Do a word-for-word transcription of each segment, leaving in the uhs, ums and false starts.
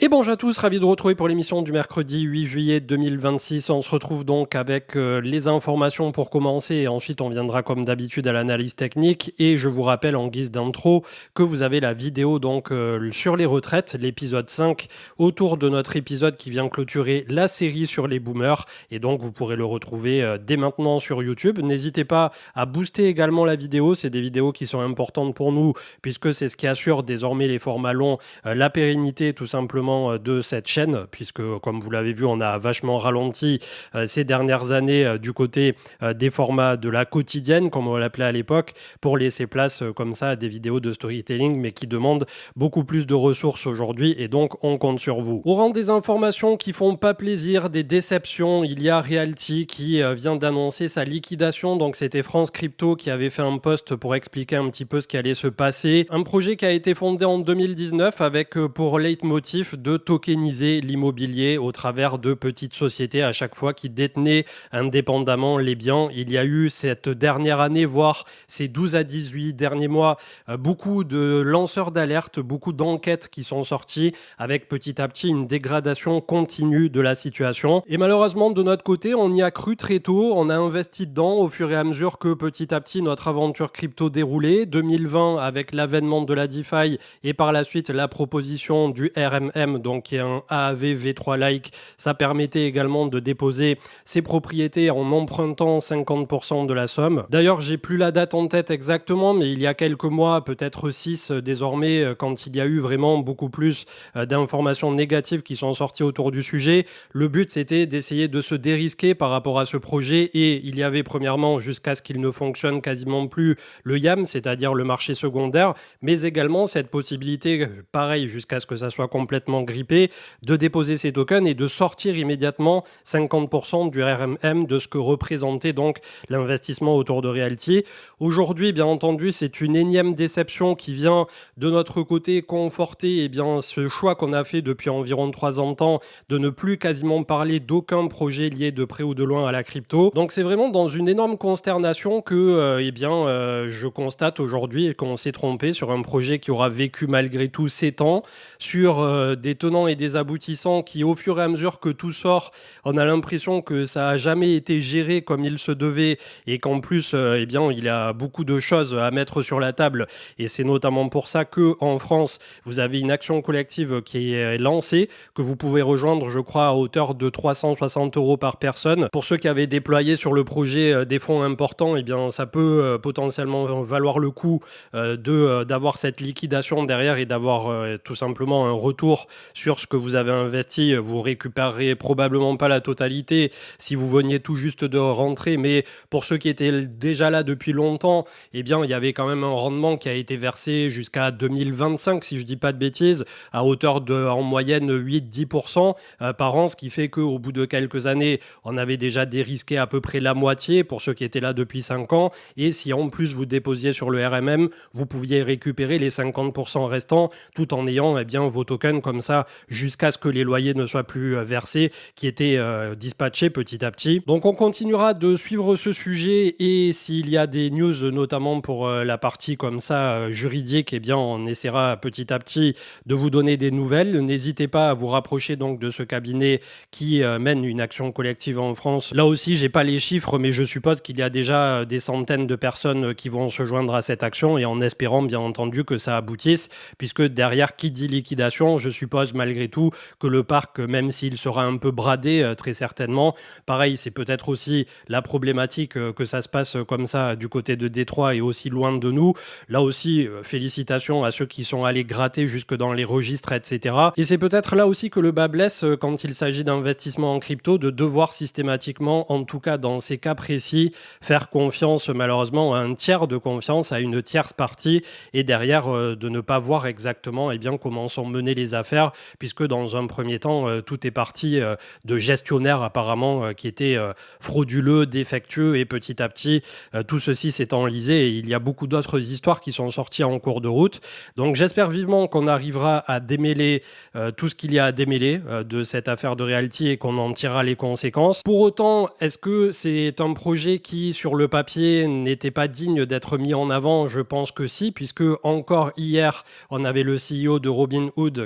bonjour à tous, ravi de vous retrouver pour l'émission du mercredi huit juillet deux mille vingt-six. On se retrouve donc avec euh, les informations pour commencer et ensuite on viendra comme d'habitude à l'analyse technique. Et je vous rappelle en guise d'intro que vous avez la vidéo donc euh, sur les retraites, l'épisode cinq, autour de notre épisode qui vient clôturer la série sur les boomers. Et donc vous pourrez le retrouver euh, dès maintenant sur YouTube. N'hésitez pas à booster également la vidéo, c'est des vidéos qui sont importantes pour nous puisque c'est ce qui assure désormais les formats longs, euh, la pérennité tout simplement de cette chaîne, puisque comme vous l'avez vu, on a vachement ralenti euh, ces dernières années euh, du côté euh, des formats de la quotidienne, comme on l'appelait à l'époque, pour laisser place euh, comme ça à des vidéos de storytelling, mais qui demandent beaucoup plus de ressources aujourd'hui, et donc on compte sur vous. Au rang des informations qui font pas plaisir, des déceptions, il y a Realty qui euh, vient d'annoncer sa liquidation, donc c'était France Crypto qui avait fait un post pour expliquer un petit peu ce qui allait se passer. Un projet qui a été fondé en deux mille dix-neuf avec euh, pour leitmotiv de tokeniser l'immobilier au travers de petites sociétés à chaque fois qui détenaient indépendamment les biens. Il y a eu cette dernière année, voire ces douze à dix-huit derniers mois, beaucoup de lanceurs d'alerte, beaucoup d'enquêtes qui sont sorties avec petit à petit une dégradation continue de la situation. Et malheureusement, de notre côté, on y a cru très tôt, on a investi dedans au fur et à mesure que petit à petit notre aventure crypto déroulait. deux mille vingt avec l'avènement de la DeFi et par la suite la proposition du R M M, donc qui est un A A V V trois-like, ça permettait également de déposer ses propriétés en empruntant cinquante pour cent de la somme. D'ailleurs, j'ai plus la date en tête exactement, mais il y a quelques mois, peut-être six désormais, quand il y a eu vraiment beaucoup plus d'informations négatives qui sont sorties autour du sujet, le but c'était d'essayer de se dérisquer par rapport à ce projet et il y avait premièrement, jusqu'à ce qu'il ne fonctionne quasiment plus, le Y A M, c'est-à-dire le marché secondaire, mais également cette possibilité, pareil, jusqu'à ce que ça soit complètement grippé, de déposer ces tokens et de sortir immédiatement cinquante pour cent du R M M de ce que représentait donc l'investissement autour de Realty. Aujourd'hui, bien entendu, c'est une énième déception qui vient de notre côté conforter eh bien, ce choix qu'on a fait depuis environ trois ans de temps de ne plus quasiment parler d'aucun projet lié de près ou de loin à la crypto. Donc c'est vraiment dans une énorme consternation que euh, eh bien, euh, je constate aujourd'hui qu'on s'est trompé sur un projet qui aura vécu malgré tout sept ans, sur euh, des tenants et des aboutissants qui, au fur et à mesure que tout sort, on a l'impression que ça n'a jamais été géré comme il se devait et qu'en plus, euh, eh bien, il y a beaucoup de choses à mettre sur la table. Et c'est notamment pour ça qu'en France, vous avez une action collective qui est lancée, que vous pouvez rejoindre, je crois, à hauteur de trois cent soixante euros par personne. Pour ceux qui avaient déployé sur le projet euh, des fonds importants, eh bien, ça peut euh, potentiellement valoir le coup euh, de, euh, d'avoir cette liquidation derrière et d'avoir euh, tout simplement un retour sur ce que vous avez investi. Vous récupérerez probablement pas la totalité si vous veniez tout juste de rentrer, mais pour ceux qui étaient déjà là depuis longtemps, eh bien, il y avait quand même un rendement qui a été versé jusqu'à deux mille vingt-cinq, si je dis pas de bêtises, à hauteur de, en moyenne, huit à dix pour cent euh, par an, ce qui fait qu'au bout de quelques années, on avait déjà dérisqué à peu près la moitié pour ceux qui étaient là depuis cinq ans, et si en plus vous déposiez sur le R M M, vous pouviez récupérer les cinquante pour cent restants tout en ayant eh bien, vos tokens comme ça jusqu'à ce que les loyers ne soient plus versés, qui étaient euh, dispatchés petit à petit. Donc on continuera de suivre ce sujet et s'il y a des news notamment pour euh, la partie comme ça euh, juridique, eh bien on essaiera petit à petit de vous donner des nouvelles. N'hésitez pas à vous rapprocher donc de ce cabinet qui euh, mène une action collective en France. Là aussi, j'ai pas les chiffres, mais je suppose qu'il y a déjà des centaines de personnes qui vont se joindre à cette action et en espérant bien entendu que ça aboutisse, puisque derrière qui dit liquidation, je suppose malgré tout que le parc, même s'il sera un peu bradé euh, très certainement, pareil, c'est peut-être aussi la problématique euh, que ça se passe comme ça du côté de Détroit et aussi loin de nous. Là aussi, euh, félicitations à ceux qui sont allés gratter jusque dans les registres, et cetera. Et c'est peut-être là aussi que le bas blesse euh, quand il s'agit d'investissement en crypto, de devoir systématiquement, en tout cas dans ces cas précis, faire confiance malheureusement à un tiers de confiance, à une tierce partie, et derrière euh, de ne pas voir exactement eh bien, comment sont menées les affaires, puisque dans un premier temps, euh, tout est parti euh, de gestionnaires apparemment euh, qui étaient euh, frauduleux, défectueux, et petit à petit, euh, tout ceci s'est enlisé, et il y a beaucoup d'autres histoires qui sont sorties en cours de route. Donc j'espère vivement qu'on arrivera à démêler euh, tout ce qu'il y a à démêler euh, de cette affaire de Realty et qu'on en tirera les conséquences. Pour autant, est-ce que c'est un projet qui, sur le papier, n'était pas digne d'être mis en avant? Je pense que si, puisque encore hier, on avait le C E O de Robinhood qui disait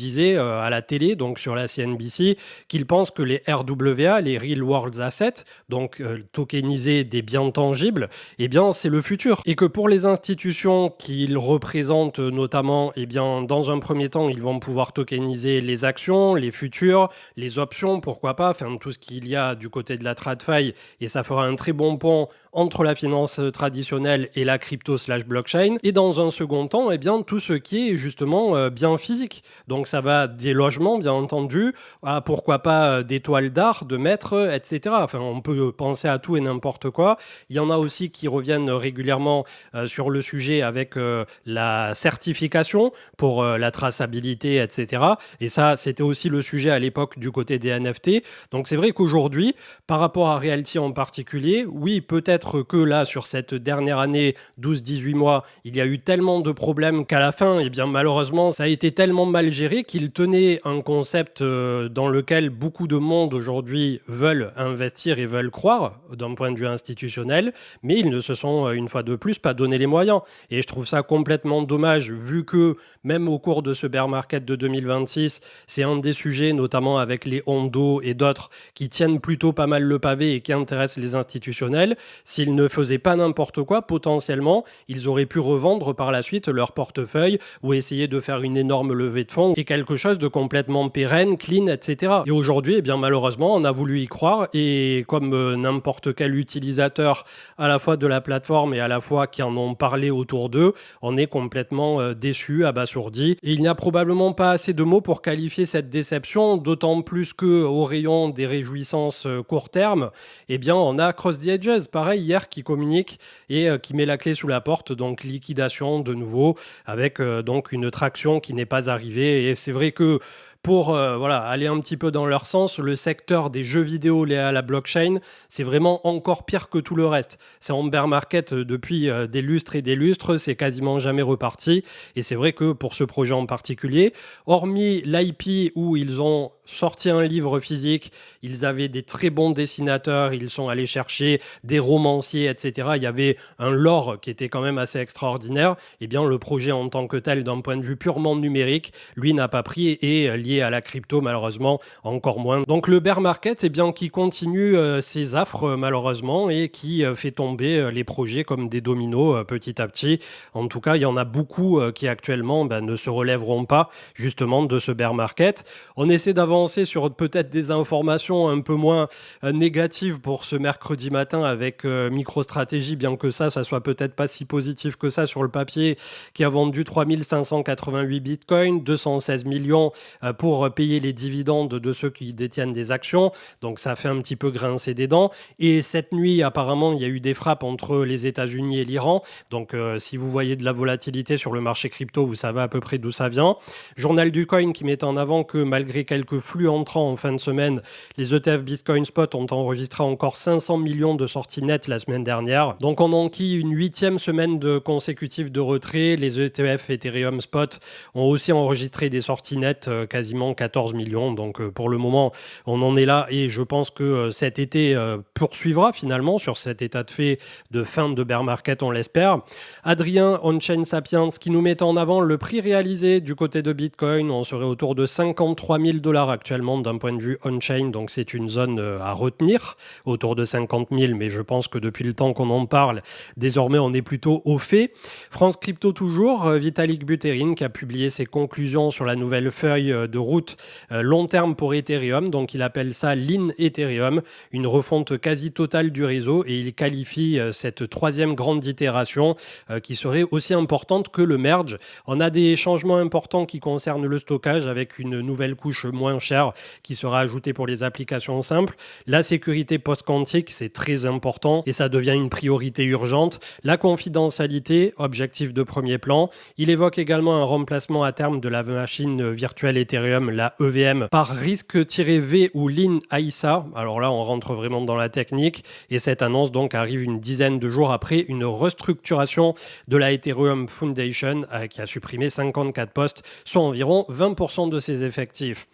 disait euh, à la télé, donc sur la C N B C, qu'il pense que les R W A, les Real World Assets, donc euh, tokeniser des biens tangibles, eh bien c'est le futur. Et que pour les institutions qu'ils représentent notamment, eh bien dans un premier temps, ils vont pouvoir tokeniser les actions, les futurs, les options, pourquoi pas, enfin tout ce qu'il y a du côté de la TradFi, et ça fera un très bon pont entre la finance traditionnelle et la crypto slash blockchain. Et dans un second temps, eh bien, tout ce qui est justement euh, bien physique. Donc ça va des logements, bien entendu, à pourquoi pas euh, des toiles d'art, de maîtres, et cetera. Enfin, on peut penser à tout et n'importe quoi. Il y en a aussi qui reviennent régulièrement euh, sur le sujet avec euh, la certification pour euh, la traçabilité, et cetera. Et ça, c'était aussi le sujet à l'époque du côté des N F T. Donc c'est vrai qu'aujourd'hui, par rapport à Realty en particulier, oui, peut-être que là, sur cette dernière année, douze dix-huit mois, il y a eu tellement de problèmes qu'à la fin, eh bien, malheureusement, ça a été tellement mal géré qu'il tenait un concept euh, dans lequel beaucoup de monde aujourd'hui veulent investir et veulent croire d'un point de vue institutionnel, mais ils ne se sont, une fois de plus, pas donné les moyens. Et je trouve ça complètement dommage, vu que même au cours de ce bear market de deux mille vingt-six, c'est un des sujets, notamment avec les Hondo et d'autres, qui tiennent plutôt pas mal le pavé et qui intéressent les institutionnels. S'ils ne faisaient pas n'importe quoi, potentiellement, ils auraient pu revendre par la suite leur portefeuille ou essayer de faire une énorme levée de fonds et quelque chose de complètement pérenne, clean, et cetera. Et aujourd'hui, eh bien, malheureusement, on a voulu y croire et comme euh, n'importe quel utilisateur à la fois de la plateforme et à la fois qui en ont parlé autour d'eux, on est complètement euh, déçu, abasourdi. Et il n'y a probablement pas assez de mots pour qualifier cette déception, d'autant plus qu'au rayon des réjouissances euh, court terme, eh bien, on a Cross the Edges, pareil, hier, qui communique et euh, qui met la clé sous la porte, donc liquidation de nouveau, avec euh, donc une traction qui n'est pas arrivée. Et c'est vrai que pour euh, voilà, aller un petit peu dans leur sens, le secteur des jeux vidéo liés à la blockchain, c'est vraiment encore pire que tout le reste. C'est en bear market depuis euh, des lustres et des lustres, c'est quasiment jamais reparti. Et c'est vrai que pour ce projet en particulier, hormis l'I P où ils ont sorti un livre physique, ils avaient des très bons dessinateurs, ils sont allés chercher des romanciers, et cetera. Il y avait un lore qui était quand même assez extraordinaire. Eh bien, le projet en tant que tel, d'un point de vue purement numérique, lui n'a pas pris et lié à la crypto, malheureusement, encore moins. Donc le bear market, eh bien, qui continue euh, ses affres, malheureusement, et qui euh, fait tomber euh, les projets comme des dominos euh, petit à petit. En tout cas, il y en a beaucoup euh, qui actuellement ben, ne se relèveront pas justement de ce bear market. On essaie d'avoir sur peut-être des informations un peu moins euh, négatives pour ce mercredi matin avec euh, MicroStrategy, bien que ça, ça soit peut-être pas si positif que ça sur le papier, qui a vendu trois mille cinq cent quatre-vingt-huit bitcoins, deux cent seize millions euh, pour payer les dividendes de ceux qui détiennent des actions. Donc ça fait un petit peu grincer des dents. Et cette nuit, apparemment, il y a eu des frappes entre les États-Unis et l'Iran. Donc euh, si vous voyez de la volatilité sur le marché crypto, vous savez à peu près d'où ça vient. Journal du Coin qui met en avant que malgré quelques flux entrants en fin de semaine, les E T F Bitcoin Spot ont enregistré encore cinq cents millions de sorties nettes la semaine dernière. Donc on enquille une huitième semaine de consécutive de retrait. Les E T F Ethereum Spot ont aussi enregistré des sorties nettes, euh, quasiment quatorze millions. Donc euh, pour le moment, on en est là et je pense que euh, cet été euh, poursuivra finalement sur cet état de fait de fin de bear market, on l'espère. Adrien On-Chain Sapiens qui nous met en avant le prix réalisé du côté de Bitcoin. On serait autour de cinquante-trois mille dollars actuellement d'un point de vue on-chain, donc c'est une zone à retenir, autour de cinquante mille, mais je pense que depuis le temps qu'on en parle, désormais on est plutôt au fait. France Crypto toujours, Vitalik Buterin qui a publié ses conclusions sur la nouvelle feuille de route long terme pour Ethereum, donc il appelle ça Lean Ethereum, une refonte quasi totale du réseau et il qualifie cette troisième grande itération qui serait aussi importante que le merge. On a des changements importants qui concernent le stockage avec une nouvelle couche moins chère qui sera ajoutée pour les applications simples. La sécurité post-quantique, c'est très important et ça devient une priorité urgente. La confidentialité, objectif de premier plan. Il évoque également un remplacement à terme de la machine virtuelle Ethereum, la E V M, par risque-V ou Lean A I S A. Alors là, on rentre vraiment dans la technique et cette annonce donc arrive une dizaine de jours après une restructuration de la Ethereum Foundation euh, qui a supprimé cinquante-quatre postes, soit environ vingt pour cent de ses effectifs.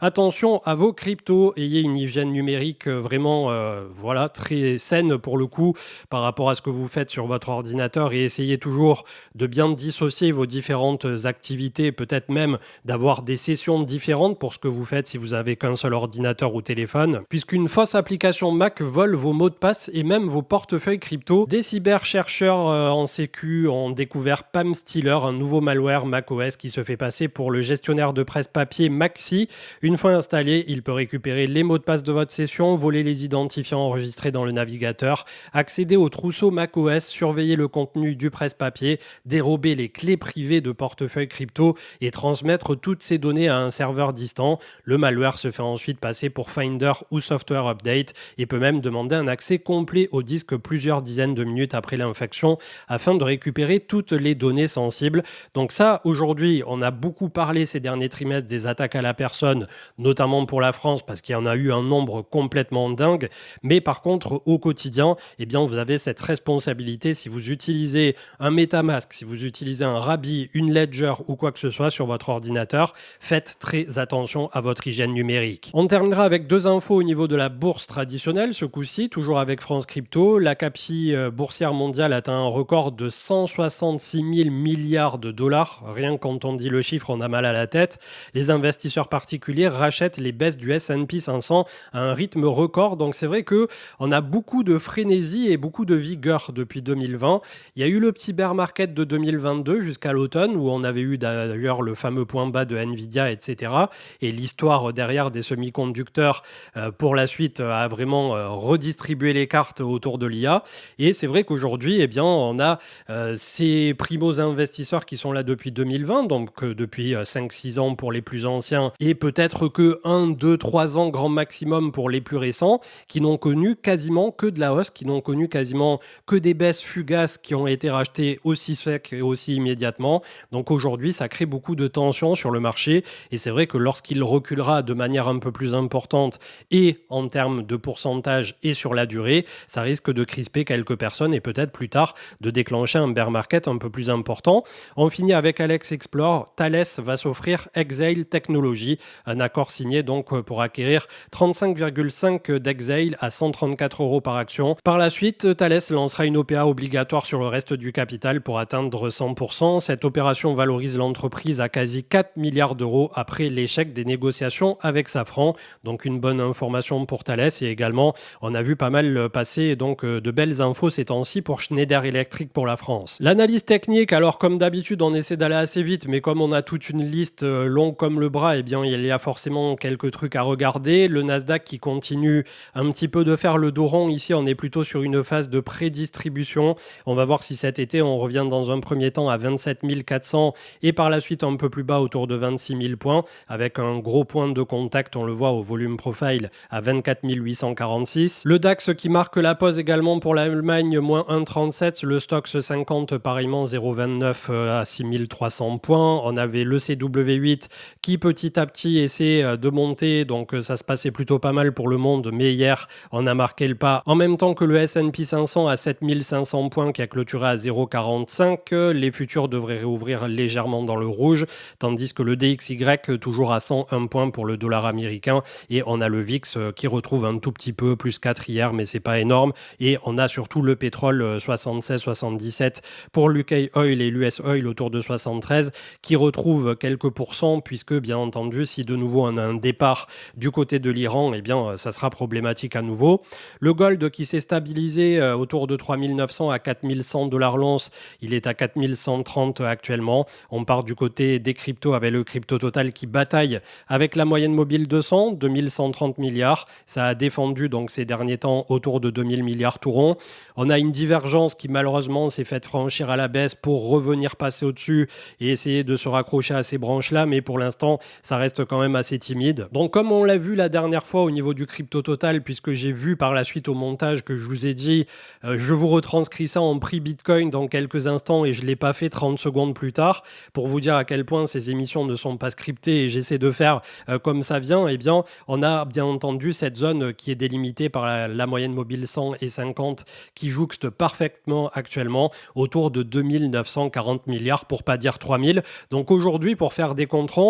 Attention à vos cryptos, ayez une hygiène numérique euh, vraiment euh, voilà, très saine pour le coup par rapport à ce que vous faites sur votre ordinateur et essayez toujours de bien dissocier vos différentes activités, peut-être même d'avoir des sessions différentes pour ce que vous faites si vous avez qu'un seul ordinateur ou téléphone, puisqu'une fausse application Mac vole vos mots de passe et même vos portefeuilles crypto. Des cyberchercheurs euh, en sécu ont découvert Pamstealer, un nouveau malware macOS qui se fait passer pour le gestionnaire de presse-papier Maxi. Une fois installé, il peut récupérer les mots de passe de votre session, voler les identifiants enregistrés dans le navigateur, accéder au trousseau macOS, surveiller le contenu du presse-papier, dérober les clés privées de portefeuille crypto et transmettre toutes ces données à un serveur distant. Le malware se fait ensuite passer pour Finder ou Software Update et peut même demander un accès complet au disque plusieurs dizaines de minutes après l'infection afin de récupérer toutes les données sensibles. Donc ça, aujourd'hui, on a beaucoup parlé ces derniers trimestres des attaques à la personne, notamment pour la France parce qu'il y en a eu un nombre complètement dingue. Mais par contre, au quotidien, eh bien, vous avez cette responsabilité si vous utilisez un MetaMask, si vous utilisez un Rabbi, une Ledger ou quoi que ce soit sur votre ordinateur, faites très attention à votre hygiène numérique. On terminera avec deux infos au niveau de la bourse traditionnelle, ce coup-ci, toujours avec France Crypto. La capille boursière mondiale atteint un record de cent soixante-six mille milliards de dollars. Rien que quand on dit le chiffre, on a mal à la tête. Les investisseurs particuliers rachètent les baisses du S and P cinq cents à un rythme record. Donc c'est vrai qu'on a beaucoup de frénésie et beaucoup de vigueur depuis deux mille vingt. Il y a eu le petit bear market de deux mille vingt-deux jusqu'à l'automne où on avait eu d'ailleurs le fameux point bas de Nvidia, et cetera. Et l'histoire derrière des semi-conducteurs euh, pour la suite a vraiment euh, redistribué les cartes autour de l'I A. Et c'est vrai qu'aujourd'hui, eh bien, on a euh, ces primo-investisseurs qui sont là depuis deux mille vingt, donc euh, depuis euh, cinq six ans pour les plus anciens et peut-être que un, deux, trois ans grand maximum pour les plus récents, qui n'ont connu quasiment que de la hausse, qui n'ont connu quasiment que des baisses fugaces qui ont été rachetées aussi sec et aussi immédiatement. Donc aujourd'hui, ça crée beaucoup de tensions sur le marché et c'est vrai que lorsqu'il reculera de manière un peu plus importante et en termes de pourcentage et sur la durée, ça risque de crisper quelques personnes et peut-être plus tard de déclencher un bear market un peu plus important. On finit avec Alex Explore. Thales va s'offrir Exail Technologies, un accord signé donc pour acquérir trente-cinq virgule cinq d'Exail à cent trente-quatre euros par action. Par la suite, Thales lancera une O P A obligatoire sur le reste du capital pour atteindre cent pour cent. Cette opération valorise l'entreprise à quasi quatre milliards d'euros après l'échec des négociations avec Safran. Donc une bonne information pour Thales et également on a vu pas mal passer donc de belles infos ces temps-ci pour Schneider Electric pour la France. L'analyse technique, alors comme d'habitude on essaie d'aller assez vite mais comme on a toute une liste longue comme le bras, eh bien il y a forcément quelques trucs à regarder. Le Nasdaq qui continue un petit peu de faire le dos rond. Ici on est plutôt sur une phase de prédistribution. On va voir si cet été on revient dans un premier temps à vingt-sept mille quatre cents et par la suite un peu plus bas autour de vingt-six mille points avec un gros point de contact, on le voit au volume profile à vingt-quatre mille huit cent quarante-six. Le DAX qui marque la pause également pour l'Allemagne, moins un virgule trente-sept. Le Stoxx cinquante pareillement zéro virgule vingt-neuf à six mille trois cents points. On avait le C W huit qui petit à petit essaie de monter, donc ça se passait plutôt pas mal pour le monde, mais hier on a marqué le pas. En même temps que le S and P cinq cents à sept mille cinq cents points qui a clôturé à zéro virgule quarante-cinq. Les futurs devraient réouvrir légèrement dans le rouge, tandis que le D X Y toujours à cent un points pour le dollar américain et on a le V I X qui retrouve un tout petit peu plus quatre hier mais c'est pas énorme et on a surtout le pétrole soixante-seize soixante-dix-sept pour l'U K Oil et l'U S Oil autour de soixante-treize qui retrouve quelques pourcents puisque bien entendu si de nouveau on a un départ du côté de l'Iran, eh bien ça sera problématique à nouveau. Le gold qui s'est stabilisé autour de trois mille neuf cents à quatre mille cent dollars l'once, il est à quatre mille cent trente actuellement. On part du côté des cryptos avec le crypto total qui bataille avec la moyenne mobile deux cents, deux mille cent trente milliards. Ça a défendu donc ces derniers temps autour de deux mille milliards tout rond. On a une divergence qui malheureusement s'est faite franchir à la baisse pour revenir passer au-dessus et essayer de se raccrocher à ces branches-là, mais pour l'instant, ça reste quand même assez timide. Donc comme on l'a vu la dernière fois au niveau du crypto total, puisque j'ai vu par la suite au montage que je vous ai dit, euh, je vous retranscris ça en prix Bitcoin dans quelques instants et je ne l'ai pas fait trente secondes plus tard pour vous dire à quel point ces émissions ne sont pas scriptées et j'essaie de faire euh, comme ça vient. Eh bien, on a bien entendu cette zone qui est délimitée par la, la moyenne mobile cent et cinquante qui jouxte parfaitement actuellement autour de deux mille neuf cent quarante milliards pour pas dire trois mille. Donc aujourd'hui, pour faire des comptes ronds,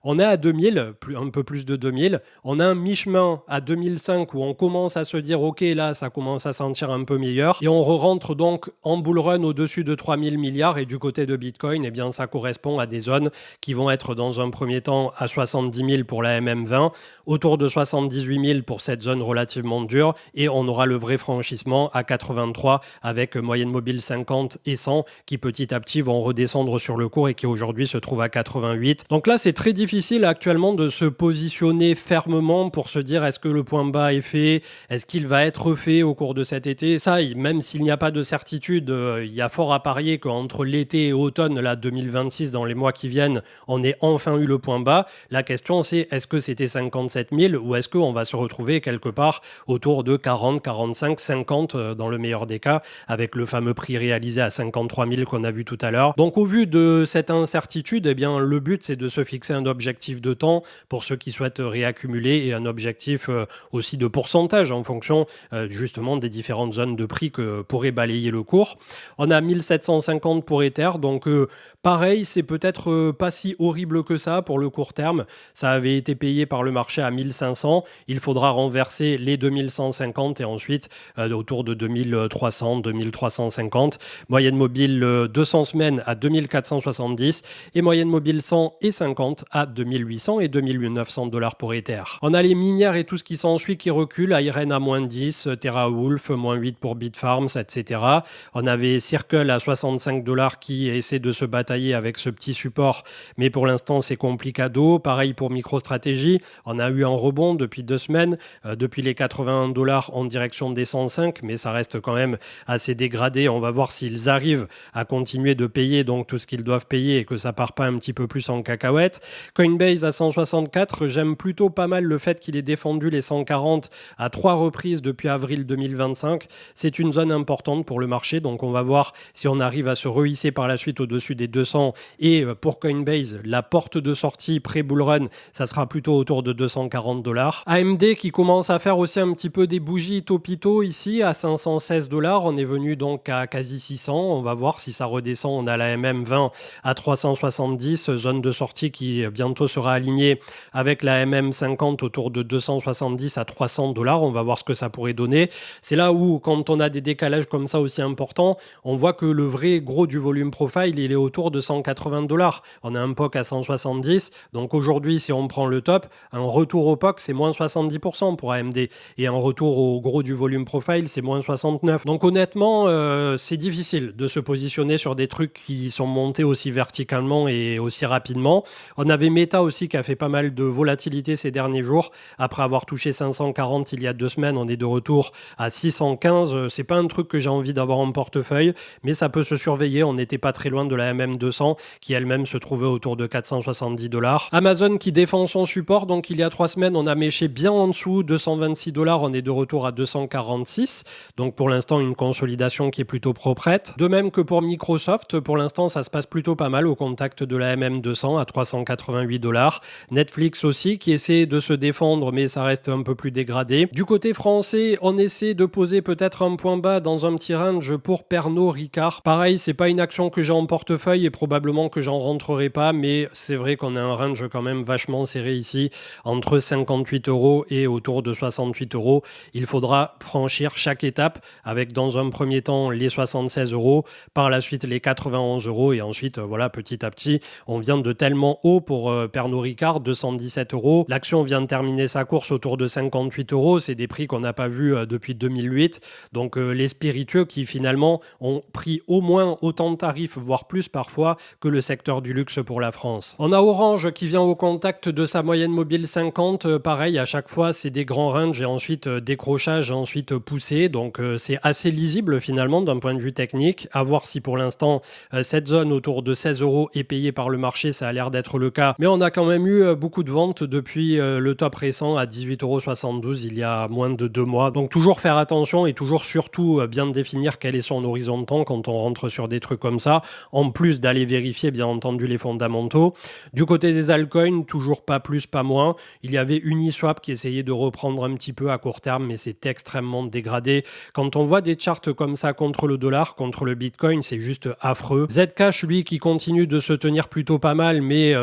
On est à deux mille, plus, un peu plus de deux mille. On a un mi-chemin à deux mille cinq où on commence à se dire ok, là ça commence à sentir un peu meilleur, et on re-rentre donc en bull run au-dessus de trois mille milliards. Et du côté de Bitcoin, eh bien ça correspond à des zones qui vont être dans un premier temps à soixante-dix mille pour la M M vingt, autour de soixante-dix-huit mille pour cette zone relativement dure, et on aura le vrai franchissement à quatre-vingt-trois avec moyenne mobile cinquante et cent qui petit à petit vont redescendre sur le cours et qui aujourd'hui se trouvent à quatre-vingt-huit. Donc là c'est très difficile actuellement de se positionner fermement pour se dire est-ce que le point bas est fait, est-ce qu'il va être fait au cours de cet été. Ça, même s'il n'y a pas de certitude, euh, il y a fort à parier qu'entre l'été et automne là, deux mille vingt-six, dans les mois qui viennent, on ait enfin eu le point bas. La question c'est est-ce que c'était cinquante-sept mille ou est-ce qu'on va se retrouver quelque part autour de quarante, quarante-cinq, cinquante euh, dans le meilleur des cas, avec le fameux prix réalisé à cinquante-trois mille qu'on a vu tout à l'heure. Donc au vu de cette incertitude, eh bien, le but c'est de se fixer un objectif de temps pour ceux qui souhaitent réaccumuler et un objectif euh, aussi de pourcentage en fonction euh, justement des différentes zones de prix que pourrait balayer le cours. On a mille sept cent cinquante pour Ether, donc euh, pareil, c'est peut-être euh, pas si horrible que ça pour le court terme. Ça avait été payé par le marché à mille cinq cents. Il faudra renverser les deux mille cent cinquante et ensuite euh, autour de deux mille trois cents, deux mille trois cent cinquante. Moyenne mobile euh, deux cents semaines à deux mille quatre cent soixante-dix et moyenne mobile cent et cinquante à deux mille huit cents et deux mille neuf cents dollars pour Ether. On a les minières et tout ce qui s'ensuit qui recule. Iren à moins dix, TeraWulf moins huit pour Bitfarms, et cetera. On avait Circle à soixante-cinq dollars qui essaie de se batailler avec ce petit support, mais pour l'instant c'est complicado. Pareil pour MicroStrategy, on a eu un rebond depuis deux semaines, euh, depuis les quatre-vingt-un dollars en direction des cent cinq, mais ça reste quand même assez dégradé. On va voir s'ils arrivent à continuer de payer donc tout ce qu'ils doivent payer et que ça part pas un petit peu plus en cacahuète. Coinbase à cent soixante-quatre, j'aime plutôt pas mal le fait qu'il ait défendu les cent quarante à trois reprises depuis avril deux mille vingt-cinq. C'est une zone importante pour le marché, donc on va voir si on arrive à se rehisser par la suite au-dessus des deux cents. Et pour Coinbase, la porte de sortie pré-bull run, ça sera plutôt autour de deux cent quarante dollars. A M D qui commence à faire aussi un petit peu des bougies topito ici à cinq cent seize dollars. On est venu donc à quasi six cents. On va voir si ça redescend. On a la M M vingt à trois cent soixante-dix, zone de sortie qui bientôt sera alignée avec la M M cinquante autour de deux cent soixante-dix à trois cents dollars. On va voir ce que ça pourrait donner. C'est là où, quand on a des décalages comme ça aussi importants, on voit que le vrai gros du volume profile, il est autour de cent quatre-vingts dollars. On a un P O C à cent soixante-dix. Donc aujourd'hui, si on prend le top, un retour au P O C, c'est moins soixante-dix pour cent pour A M D. Et un retour au gros du volume profile, c'est moins soixante-neuf. Donc honnêtement, euh, c'est difficile de se positionner sur des trucs qui sont montés aussi verticalement et aussi rapidement. On avait Meta aussi qui a fait pas mal de volatilité ces derniers jours. Après avoir touché cinq cent quarante il y a deux semaines, on est de retour à six cent quinze. C'est pas un truc que j'ai envie d'avoir en portefeuille, mais ça peut se surveiller. On n'était pas très loin de la M M deux cents qui elle-même se trouvait autour de quatre cent soixante-dix dollars. Amazon qui défend son support. Donc il y a trois semaines, on a méché bien en dessous, deux cent vingt-six dollars. On est de retour à deux cent quarante-six. Donc pour l'instant, une consolidation qui est plutôt proprette. De même que pour Microsoft, pour l'instant, ça se passe plutôt pas mal au contact de la M M deux cents à trois cent quatre-vingt-huit dollars. Netflix aussi qui essaie de se défendre, mais ça reste un peu plus dégradé. Du côté français, on essaie de poser peut-être un point bas dans un petit range pour Pernod Ricard. Pareil, c'est pas une action que j'ai en portefeuille et probablement que j'en rentrerai pas, mais c'est vrai qu'on a un range quand même vachement serré ici, entre cinquante-huit euros et autour de soixante-huit euros. Il faudra franchir chaque étape avec dans un premier temps les soixante-seize euros, par la suite les quatre-vingt-onze euros et ensuite voilà, petit à petit on vient de tellement haut pour euh, Pernod Ricard, deux cent dix-sept euros. L'action vient de terminer sa course autour de cinquante-huit euros. C'est des prix qu'on n'a pas vus euh, depuis deux mille huit. Donc euh, les spiritueux qui finalement ont pris au moins autant de tarifs, voire plus parfois, que le secteur du luxe pour la France. On a Orange qui vient au contact de sa moyenne mobile cinquante. Euh, pareil, à chaque fois, c'est des grands ranges et ensuite euh, décrochage, ensuite euh, poussée. Donc euh, c'est assez lisible finalement d'un point de vue technique. À voir si pour l'instant, euh, cette zone autour de seize euros est payée par le marché. Ça a l'air d'être le cas. Mais on a quand même eu euh, beaucoup de ventes depuis euh, le top récent à dix-huit euros soixante-douze il y a moins de deux mois. Donc toujours faire attention et toujours surtout euh, bien définir quel est son horizon de temps quand on rentre sur des trucs comme ça, en plus d'aller vérifier bien entendu les fondamentaux. Du côté des altcoins, toujours pas plus, pas moins. Il y avait Uniswap qui essayait de reprendre un petit peu à court terme, mais c'est extrêmement dégradé. Quand on voit des charts comme ça contre le dollar, contre le Bitcoin, c'est juste affreux. Zcash, lui, qui continue de se tenir plutôt pas mal, mais euh, vu tout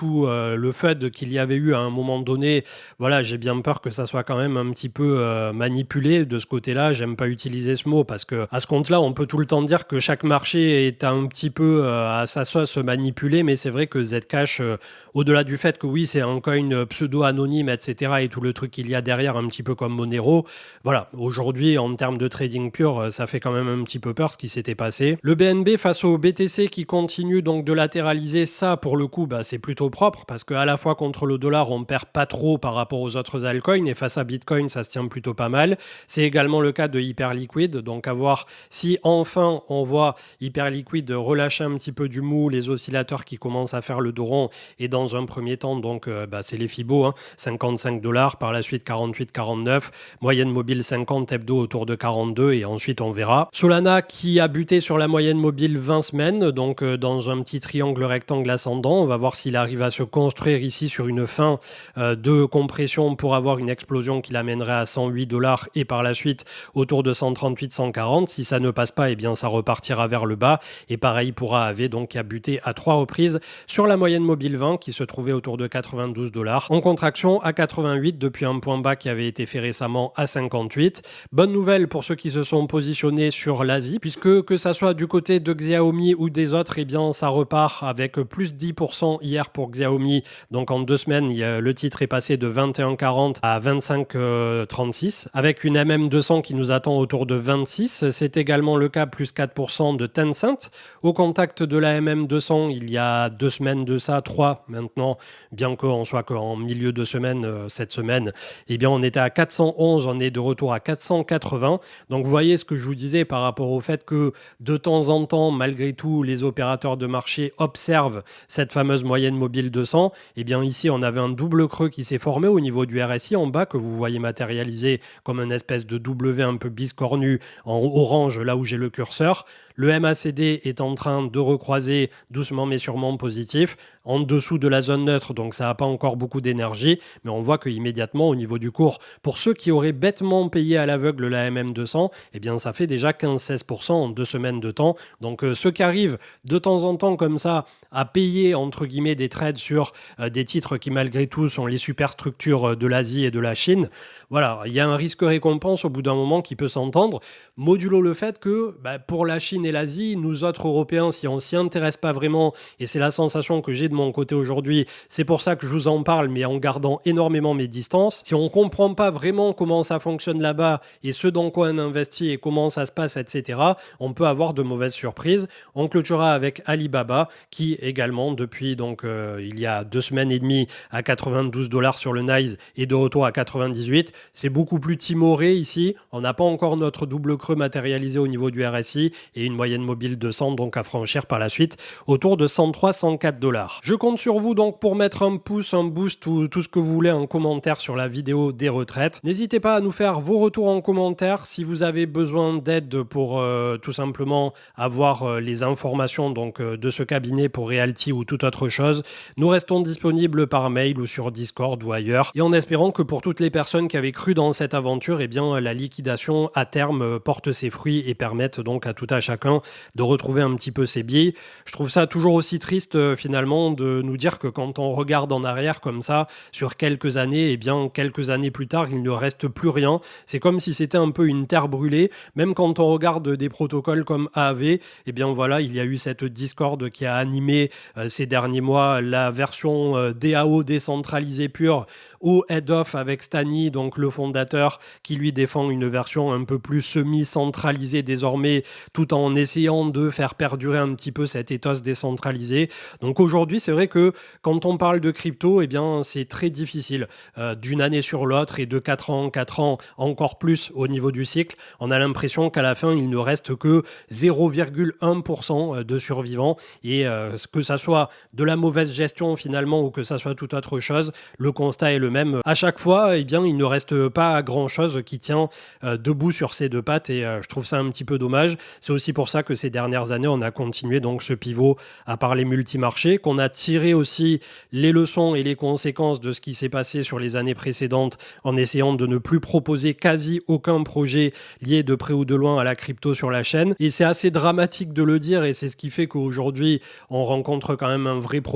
tout euh, le F U D qu'il y avait eu à un moment donné, voilà, j'ai bien peur que ça soit quand même un petit peu euh, manipulé de ce côté-là. J'aime pas utiliser ce mot parce que à ce compte-là, on peut tout le temps dire que chaque marché est un petit peu euh, à sa sauce manipulé, mais c'est vrai que Zcash, euh, au-delà du fait que oui, c'est un coin pseudo-anonyme, et cetera, et tout le truc qu'il y a derrière, un petit peu comme Monero, voilà, aujourd'hui, en termes de trading pur, ça fait quand même un petit peu peur ce qui s'était passé. Le B N B face au B T C qui continue donc de latéraliser, ça pour le coup, bah, c'est plutôt propre parce qu'à la fois contre le dollar, on perd pas trop par rapport aux autres altcoins et face à Bitcoin, ça se tient plutôt pas mal. C'est également le cas de Hyperliquid, donc à voir si enfin on voit Hyperliquid relâcher un petit peu du mou, les oscillateurs qui commencent à faire le dos rond et dans un premier temps, donc euh, bah, c'est les Fibo, hein, cinquante-cinq dollars, par la suite quarante-huit quarante-neuf, moyenne mobile cinquante, hebdo autour de quarante-deux et ensuite on verra. Solana qui a buté sur la moyenne mobile vingt semaines, donc euh, dans un petit triangle rectangle ascendant, on va voir s'il arrive à se construire ici sur une fin euh, de compression pour avoir une explosion qui l'amènerait à cent huit dollars et par la suite autour de cent trente-huit cent quarante. Si ça ne passe pas, eh bien ça repartira vers le bas et pareil pour A A V, donc qui a buté à trois reprises sur la moyenne mobile vingt qui se trouvait autour de quatre-vingt-douze dollars, en contraction à quatre-vingt-huit depuis un point bas qui avait été fait récemment à cinquante-huit. Bonne nouvelle pour ceux qui se sont positionnés sur l'Asie, puisque que ça soit du côté de Xiaomi ou des autres, eh bien ça repart avec plus dix pour cent hier pour Xiaomi. Donc en deux semaines, le titre est passé de vingt et un quarante à vingt-cinq trente-six, avec une M M deux cents qui nous attend autour de vingt-six. C'est également le cas, plus quatre pour cent de Tencent. Au contact de la M M deux cents, il y a deux semaines de ça, trois maintenant, bien qu'on soit qu'en milieu de semaine, euh, cette semaine, eh bien on était à quatre cent onze, on est de retour à quatre cent quatre-vingts. Donc vous voyez ce que je vous disais par rapport au fait que de temps en temps, malgré tout, les opérateurs de marché observent cette fameuse moyenne mobile deux cents. Eh bien ici, on avait un double creux qui s'est formé au niveau du R S I en bas, que vous voyez matérialisé comme une espèce de W un peu biscornu en orange, là où j'ai le curseur. Le M A C D est en train de recroiser doucement mais sûrement positif en dessous de la zone neutre, donc ça n'a pas encore beaucoup d'énergie, mais on voit qu'immédiatement au niveau du cours, pour ceux qui auraient bêtement payé à l'aveugle la M M deux cents, eh bien ça fait déjà quinze à seize pour cent en deux semaines de temps. Donc euh, ceux qui arrivent de temps en temps comme ça à payer entre guillemets des trades sur euh, des titres qui malgré tout sont les superstructures de l'Asie et de la Chine, voilà, il y a un risque récompense au bout d'un moment qui peut s'entendre, modulo le fait que bah, pour la Chine et l'Asie, nous autres Européens, si on s'y intéresse pas vraiment, et c'est la sensation que j'ai de mon côté aujourd'hui, c'est pour ça que je vous en parle, mais en gardant énormément mes distances, si on comprend pas vraiment comment ça fonctionne là-bas, et ce dans quoi on investit, et comment ça se passe, et cetera, on peut avoir de mauvaises surprises. On clôturera avec Alibaba, qui également, depuis donc euh, il y a deux semaines et demie, à quatre-vingt-douze dollars sur le Nice, et de retour à quatre-vingt-dix-huit, c'est beaucoup plus timoré ici, on n'a pas encore notre double creux matérialisé au niveau du R S I, et une moyenne mobile de cent donc à franchir par la suite autour de cent trois à cent quatre dollars. Je compte sur vous donc pour mettre un pouce, un boost ou tout ce que vous voulez, un commentaire sur la vidéo des retraites. N'hésitez pas à nous faire vos retours en commentaire si vous avez besoin d'aide pour euh, tout simplement avoir euh, les informations donc euh, de ce cabinet pour Realty ou toute autre chose. Nous restons disponibles par mail ou sur Discord ou ailleurs, et en espérant que pour toutes les personnes qui avaient cru dans cette aventure, eh bien la liquidation à terme porte ses fruits et permette donc à tout à chacun de retrouver un petit peu ses billes. Je trouve ça toujours aussi triste euh, finalement de nous dire que quand on regarde en arrière comme ça sur quelques années, et eh bien quelques années plus tard il ne reste plus rien. C'est comme si c'était un peu une terre brûlée. Même quand on regarde des protocoles comme A A V, et eh bien voilà, il y a eu cette Discord qui a animé euh, ces derniers mois la version euh, D A O décentralisée pure au head-off avec Stani, donc le fondateur, qui lui défend une version un peu plus semi-centralisée désormais, tout en essayant de faire perdurer un petit peu cet ethos décentralisé. Donc aujourd'hui, c'est vrai que quand on parle de crypto, eh bien, c'est très difficile. Euh, d'une année sur l'autre et de quatre ans en quatre ans, encore plus au niveau du cycle, on a l'impression qu'à la fin, il ne reste que zéro virgule un pour cent de survivants. Et euh, que ça soit de la mauvaise gestion finalement ou que ça soit toute autre chose, le constat est le même. À chaque fois, eh bien, il ne reste pas grand-chose qui tient euh, debout sur ses deux pattes et euh, je trouve ça un petit peu dommage. C'est aussi pour ça que ces dernières années, on a continué donc ce pivot à part les multimarchés, qu'on a tiré aussi les leçons et les conséquences de ce qui s'est passé sur les années précédentes en essayant de ne plus proposer quasi aucun projet lié de près ou de loin à la crypto sur la chaîne. Et c'est assez dramatique de le dire et c'est ce qui fait qu'aujourd'hui, on rencontre quand même un vrai problème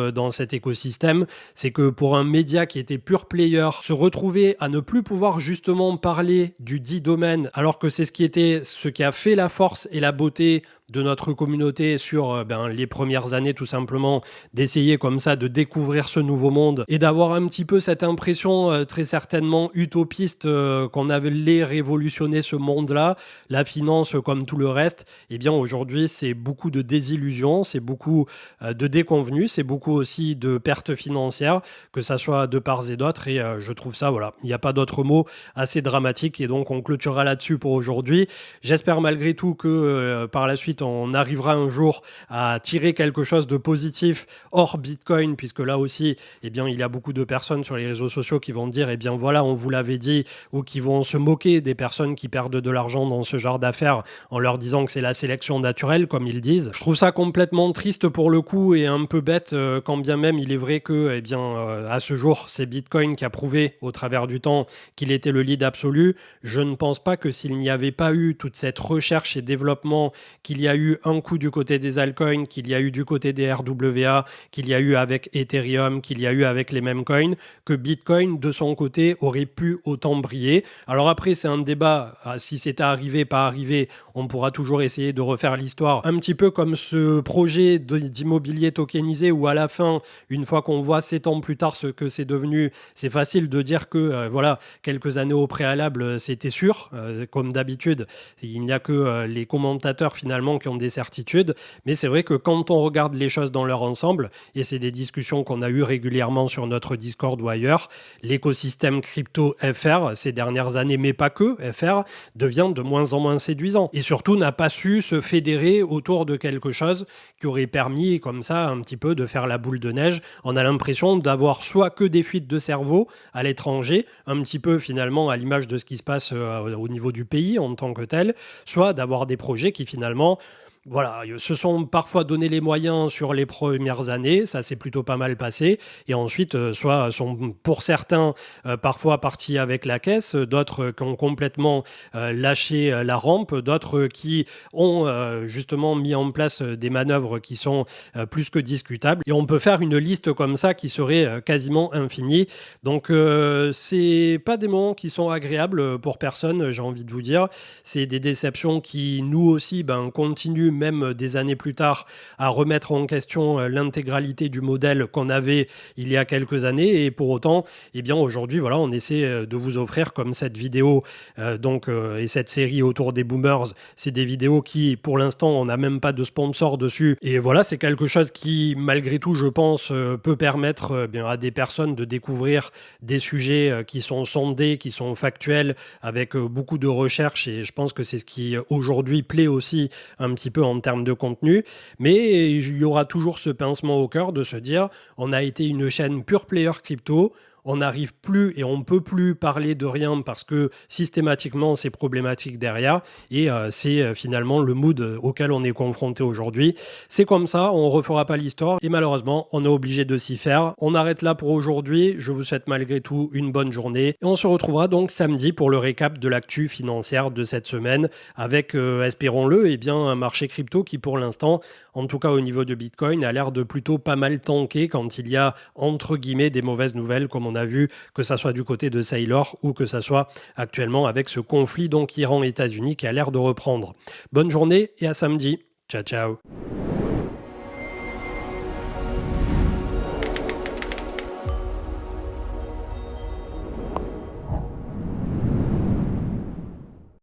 euh, dans cet écosystème, c'est que pour un média qui était pure player, se retrouver à ne plus pouvoir justement parler du dit domaine, alors que c'est ce qui était, ce qui a fait la force et la beauté de notre communauté sur euh, ben, les premières années, tout simplement, d'essayer comme ça de découvrir ce nouveau monde et d'avoir un petit peu cette impression euh, très certainement utopiste euh, qu'on allait révolutionner ce monde-là, la finance comme tout le reste. Eh bien aujourd'hui, c'est beaucoup de désillusions, c'est beaucoup euh, de déconvenues, c'est beaucoup aussi de pertes financières, que ça soit de part et d'autre, et euh, je trouve ça, voilà, il n'y a pas d'autre mot, assez dramatique, et donc on clôturera là-dessus pour aujourd'hui. J'espère malgré tout que euh, par la suite, on arrivera un jour à tirer quelque chose de positif hors Bitcoin, puisque là aussi, eh bien, il y a beaucoup de personnes sur les réseaux sociaux qui vont dire, eh bien voilà, on vous l'avait dit, ou qui vont se moquer des personnes qui perdent de l'argent dans ce genre d'affaires en leur disant que c'est la sélection naturelle, comme ils disent. Je trouve ça complètement triste pour le coup et un peu bête, euh, quand bien même il est vrai que, eh bien, euh, à ce jour, c'est Bitcoin qui a prouvé au travers du temps qu'il était le lead absolu. Je ne pense pas que s'il n'y avait pas eu toute cette recherche et développement, qu'il y a eu un coup du côté des altcoins, qu'il y a eu du côté des R W A, qu'il y a eu avec Ethereum, qu'il y a eu avec les mêmes coins, que Bitcoin, de son côté, aurait pu autant briller. Alors après, c'est un débat, si c'est arrivé, pas arrivé, on pourra toujours essayer de refaire l'histoire, un petit peu comme ce projet d'immobilier tokenisé, où à la fin, une fois qu'on voit sept ans plus tard ce que c'est devenu, c'est facile de dire que, euh, voilà, quelques années au préalable, c'était sûr, euh, comme d'habitude, il n'y a que euh, les commentateurs finalement qui ont des certitudes, mais c'est vrai que quand on regarde les choses dans leur ensemble, et c'est des discussions qu'on a eues régulièrement sur notre Discord ou ailleurs, l'écosystème crypto F R ces dernières années, mais pas que F R, devient de moins en moins séduisant, et surtout n'a pas su se fédérer autour de quelque chose qui aurait permis comme ça un petit peu de faire la boule de neige. On a l'impression d'avoir soit que des fuites de cerveau à l'étranger, un petit peu finalement à l'image de ce qui se passe euh, au niveau du pays en tant que tel, soit d'avoir des projets qui finalement, voilà, se sont parfois donné les moyens sur les premières années, ça s'est plutôt pas mal passé, et ensuite, euh, soit sont pour certains euh, parfois partis avec la caisse, d'autres qui ont complètement euh, lâché euh, la rampe, d'autres qui ont euh, justement mis en place euh, des manœuvres qui sont euh, plus que discutables, et on peut faire une liste comme ça qui serait euh, quasiment infinie. Donc euh, c'est pas des moments qui sont agréables pour personne, j'ai envie de vous dire, c'est des déceptions qui nous aussi ben, continuent même des années plus tard à remettre en question l'intégralité du modèle qu'on avait il y a quelques années, et pour autant, eh bien aujourd'hui, voilà, on essaie de vous offrir comme cette vidéo euh, donc euh, et cette série autour des boomers. C'est des vidéos qui, pour l'instant, on n'a même pas de sponsor dessus, et voilà, c'est quelque chose qui, malgré tout, je pense, euh, peut permettre euh, bien à des personnes de découvrir des sujets euh, qui sont sondés, qui sont factuels, avec euh, beaucoup de recherche, et je pense que c'est ce qui aujourd'hui plaît aussi un petit peu en termes de contenu, mais il y aura toujours ce pincement au cœur de se dire on a été une chaîne pure player crypto, on n'arrive plus et on ne peut plus parler de rien parce que systématiquement c'est problématique derrière, et euh, c'est euh, finalement le mood auquel on est confronté aujourd'hui. C'est comme ça, on ne refera pas l'histoire et malheureusement on est obligé de s'y faire. On arrête là pour aujourd'hui, je vous souhaite malgré tout une bonne journée et on se retrouvera donc samedi pour le récap de l'actu financière de cette semaine avec, euh, espérons-le, eh bien, un marché crypto qui pour l'instant, en tout cas au niveau de Bitcoin, a l'air de plutôt pas mal tanker quand il y a entre guillemets des mauvaises nouvelles, comme on a vu, que ça soit du côté de Saylor ou que ça soit actuellement avec ce conflit donc Iran-États-Unis qui a l'air de reprendre. Bonne journée et à samedi. Ciao ciao.